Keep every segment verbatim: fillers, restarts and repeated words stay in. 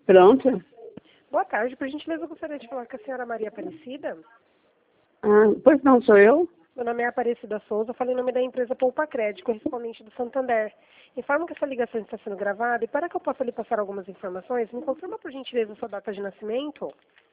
Pronto? Boa tarde, por gentileza, eu gostaria de falar com a senhora Maria Aparecida. Ah, pois não, sou eu? Meu nome é Aparecida Souza, falei em nome da empresa Poupa Crédito, correspondente do Santander. Informo que essa ligação está sendo gravada e para que eu possa lhe passar algumas informações, me confirma por gentileza a sua data de nascimento,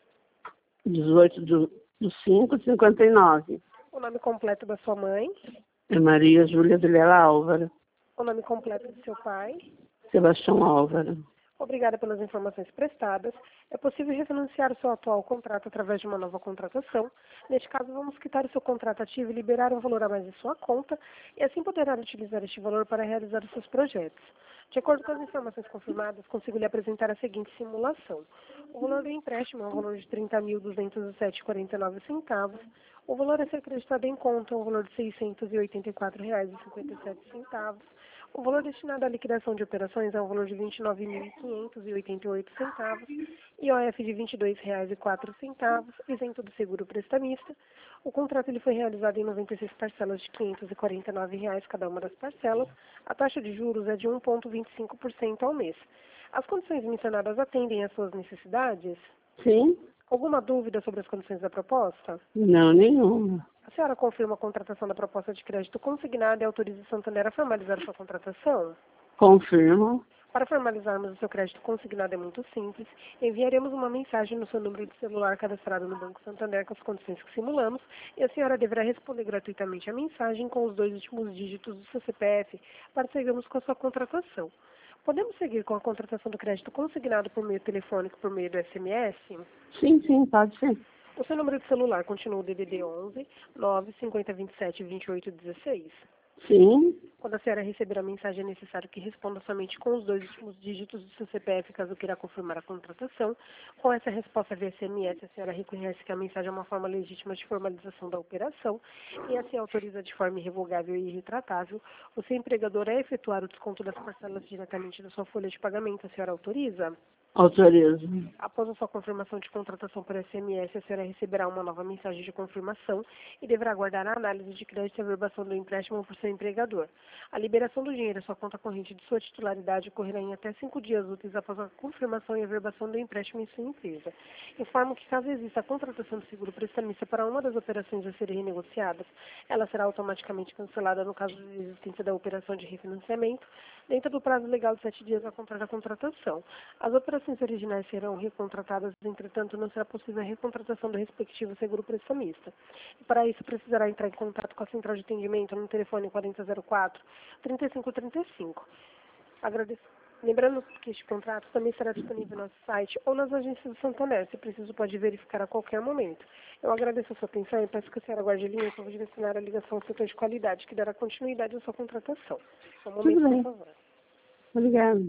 dezoito do, do cinco de cinquenta e nove. o nome completo da sua mãe, É Maria Júlia Vilela Álvaro. o nome completo do seu pai. Sebastião Álvaro. Obrigada pelas informações prestadas. É possível refinanciar o seu atual contrato através de uma nova contratação. Neste caso, vamos quitar o seu contrato ativo e liberar um valor a mais em sua conta, e assim poderá utilizar este valor para realizar os seus projetos. De acordo com as informações confirmadas, consigo lhe apresentar a seguinte simulação. O valor do empréstimo é um valor de trinta mil duzentos e sete reais e quarenta e nove centavos. O valor a ser creditado em conta é um valor de seiscentos e oitenta e quatro reais e cinquenta e sete centavos. O valor destinado à liquidação de operações é um valor de vinte e nove mil quinhentos e oitenta e oito centavos, I O F de vinte e dois reais e quatro centavos, isento do seguro prestamista. O contrato ele foi realizado em noventa e seis parcelas de quinhentos e quarenta e nove reais cada uma das parcelas. A taxa de juros é de um vírgula vinte e cinco por cento ao mês. As condições mencionadas atendem às suas necessidades? Sim? Alguma dúvida sobre as condições da proposta? Não, nenhuma. A senhora confirma a contratação da proposta de crédito consignada e autoriza o Santander a formalizar sua contratação? Confirmo. Para formalizarmos o seu crédito consignado é muito simples. Enviaremos uma mensagem no seu número de celular cadastrado no Banco Santander com as condições que simulamos e a senhora deverá responder gratuitamente a mensagem com os dois últimos dígitos do seu C P F para seguirmos com a sua contratação. Podemos seguir com a contratação do crédito consignado por meio telefônico por meio do S M S? Sim, sim, pode ser. O seu número de celular continua o D D D onze, nove cinquenta, vinte e sete, vinte e oito, dezesseis? Sim, Quando a senhora receber a mensagem, é necessário que responda somente com os dois últimos dígitos do seu C P F, caso queira confirmar a contratação. Com essa resposta via S M S, a senhora reconhece que a mensagem é uma forma legítima de formalização da operação e assim autoriza de forma irrevogável e irretratável o seu empregador a efetuar o desconto das parcelas diretamente da sua folha de pagamento. A senhora autoriza? autorizo. Após a sua confirmação de contratação por S M S, a senhora receberá uma nova mensagem de confirmação e deverá aguardar a análise de crédito e a averbação do empréstimo por seu empregador. A liberação do dinheiro à sua conta corrente de sua titularidade ocorrerá em até cinco dias úteis após a confirmação e averbação do empréstimo em sua empresa. Informo que, caso exista a contratação de seguro prestamista para uma das operações a serem renegociadas, ela será automaticamente cancelada no caso de existência da operação de refinanciamento, dentro do prazo legal de sete dias a contar da contratação. As operações originais serão recontratadas, entretanto, não será possível a recontratação do respectivo seguro prestamista. E para isso, precisará entrar em contato com a central de atendimento no telefone quarenta zero quatro, trinta e cinco trinta e cinco. Agradeço. Lembrando que este contrato também será disponível no nosso site ou nas agências do Santander. Se preciso, pode verificar a qualquer momento. Eu agradeço a sua atenção e peço que a senhora guarde a linha para direcionar a ligação ao setor de qualidade, que dará continuidade à sua contratação. Um momento, Tudo bem. por favor. Obrigada.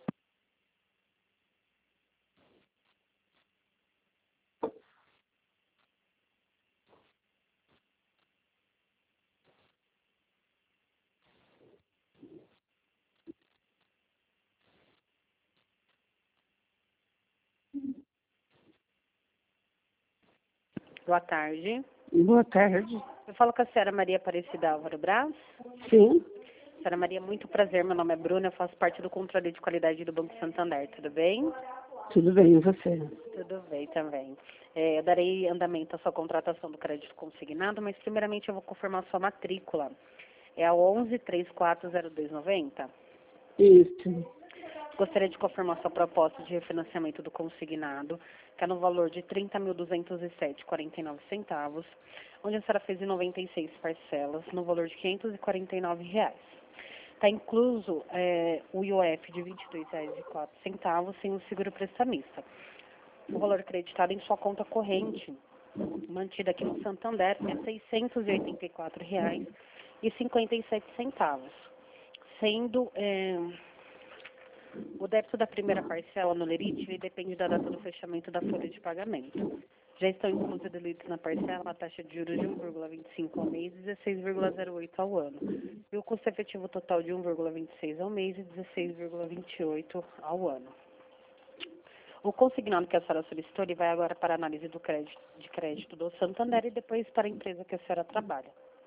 Boa tarde. Boa tarde. Eu falo com a senhora Maria Aparecida Álvaro Braz. Sim, Senhora Maria, muito prazer. Meu nome é Bruna, eu faço parte do controle de qualidade do Banco Santander. Tudo bem? tudo bem, e você? Tudo bem também. É, eu darei andamento à sua contratação do crédito consignado, mas primeiramente eu vou confirmar a sua matrícula. É a onze, trinta e quatro, zero dois noventa. Isso. Gostaria de confirmar sua proposta de refinanciamento do consignado, que é no valor de trinta mil duzentos e sete reais e quarenta e nove centavos, onde a senhora fez em noventa e seis parcelas, no valor de quinhentos e quarenta e nove reais. Está incluso é, o I O F de vinte e dois reais e quatro centavos, sem o seguro prestamista. O valor acreditado em sua conta corrente, mantida aqui no Santander, é seiscentos e oitenta e quatro reais e cinquenta e sete centavos, sendo... É, o débito da primeira parcela no lerite ele depende da data do fechamento da folha de pagamento. Já estão inclusos delitos na parcela a taxa de juros de um vírgula vinte e cinco ao mês e dezesseis vírgula zero oito ao ano. E o custo efetivo total de um vírgula vinte e seis ao mês e dezesseis vírgula vinte e oito ao ano. O consignado que a senhora solicitou ele vai agora para a análise do crédito, de crédito do Santander e depois para a empresa que a senhora trabalha.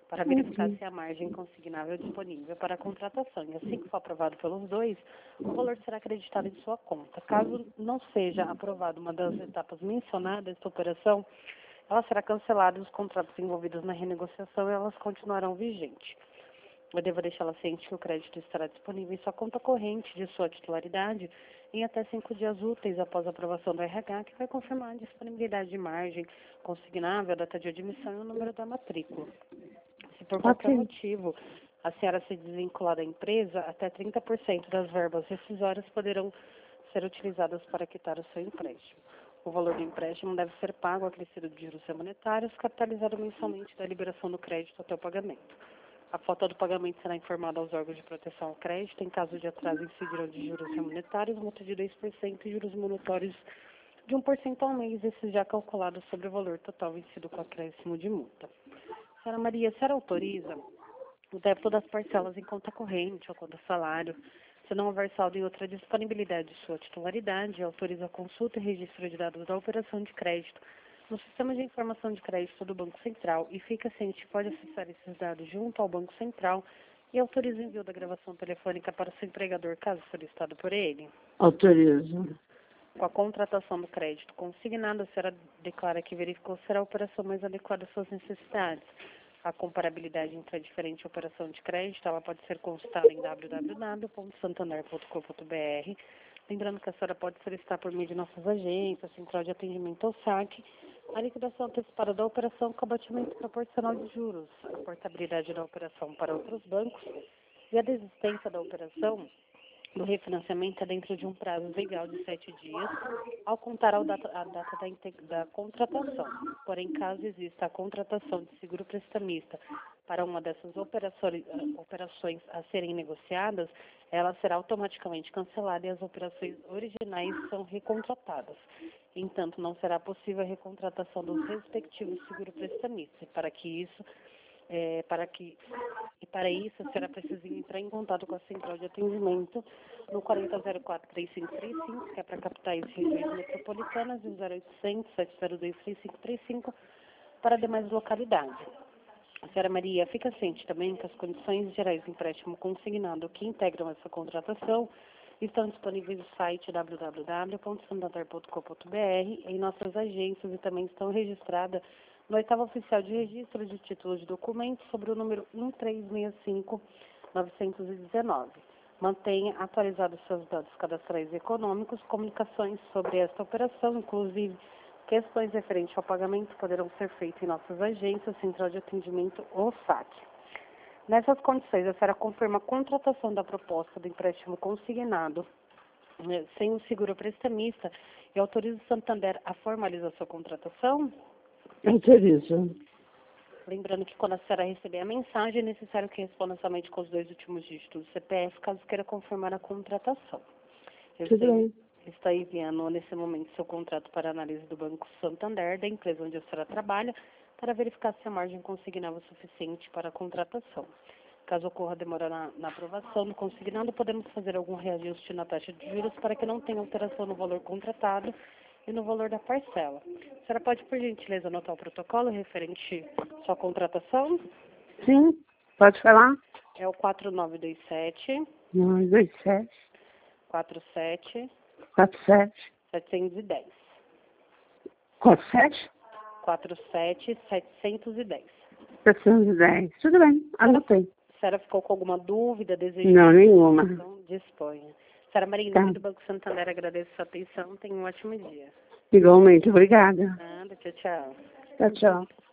para verificar se a margem consignável é disponível para a contratação. E assim que for aprovado pelos dois, o valor será acreditado em sua conta. Caso não seja aprovada uma das etapas mencionadas desta operação, ela será cancelada e os contratos envolvidos na renegociação elas continuarão vigentes. Eu devo deixá-la ciente que o crédito estará disponível em sua conta corrente de sua titularidade em até cinco dias úteis após a aprovação do R H, que vai confirmar a disponibilidade de margem consignável, a data de admissão e o número da matrícula. Se por qualquer Ok. motivo a senhora se desvincular da empresa, até trinta por cento das verbas rescisórias poderão ser utilizadas para quitar o seu empréstimo. O valor do empréstimo deve ser pago acrescido de juros monetários, capitalizado mensalmente da liberação do crédito até o pagamento. A falta do pagamento será informada aos órgãos de proteção ao crédito. Em caso de atraso, incidirão de juros remuneratórios, multa de dois por cento e juros monetários de um por cento ao mês, esses já calculados sobre o valor total vencido com acréscimo de multa. Senhora Maria, a senhora autoriza o débito das parcelas em conta corrente ou conta salário, se não houver saldo em outra disponibilidade de sua titularidade, autoriza a consulta e registro de dados da operação de crédito no Sistema de Informação de Crédito do Banco Central e fica ciente que pode acessar esses dados junto ao Banco Central e autoriza o envio da gravação telefônica para o seu empregador, caso solicitado por ele. Autorizo. Com a contratação do crédito consignado, a senhora declara que verificou ser a operação mais adequada às suas necessidades. A comparabilidade entre a diferente operação de crédito, ela pode ser consultada em w w w ponto santander ponto com ponto b r. Lembrando que a senhora pode solicitar por meio de nossas agências, central de atendimento ou saque, a liquidação antecipada da operação com abatimento proporcional de juros, a portabilidade da operação para outros bancos e a desistência da operação do refinanciamento é dentro de um prazo legal de sete dias, ao contar a data, a data da, integ- da contratação. Porém, caso exista a contratação de seguro prestamista para uma dessas operações, operações a serem negociadas, ela será automaticamente cancelada e as operações originais são recontratadas. Entanto, não será possível a recontratação dos respectivos seguro prestamistas. E para que isso É, para que, e para isso, a senhora precisa entrar em contato com a central de atendimento no quarenta zero quatro, três cinco três cinco, que é para capitais e regiões metropolitanas, e o zero oitocentos, sete zero dois, três cinco três cinco para demais localidades. A senhora Maria, fica ciente também que as condições gerais de empréstimo consignado que integram essa contratação estão disponíveis no site w w w ponto santander ponto com ponto b r, em nossas agências e também estão registradas no oitavo oficial de registro de título de documento sobre o número um três seis cinco nove um nove. Mantenha atualizados seus dados cadastrais e econômicos. Comunicações sobre esta operação, inclusive questões referentes ao pagamento, poderão ser feitas em nossas agências, central de atendimento ou saque. Nessas condições, a senhora confirma a contratação da proposta do empréstimo consignado né, sem o seguro prestamista e autoriza o Santander a formalizar sua contratação? Autorizo. Lembrando que quando a senhora receber a mensagem, é necessário que responda somente com os dois últimos dígitos do C P F, caso queira confirmar a contratação. Eu Tudo bem. Está enviando, nesse momento, seu contrato para análise do Banco Santander, da empresa onde a senhora trabalha, para verificar se a margem consignava o suficiente para a contratação. Caso ocorra demora na, na aprovação do consignado, podemos fazer algum reajuste na taxa de juros para que não tenha alteração no valor contratado e no valor da parcela. A senhora pode, por gentileza, anotar o protocolo referente à sua contratação? Sim, pode falar? É o quatro nove dois sete, nove dois sete, quatro sete, quatro sete, setecentos e dez. quatro sete, quatro sete, setecentos e dez. setecentos e dez. Tudo bem, anotei. A senhora ficou com alguma dúvida, desejo? Não, nenhuma. Então, disponha. Senhora Maria, em Tá. nome do Banco Santander, agradeço a sua atenção. Tenha um ótimo dia. Igualmente, obrigada. Nada, tchau, tchau. Tchau, tchau.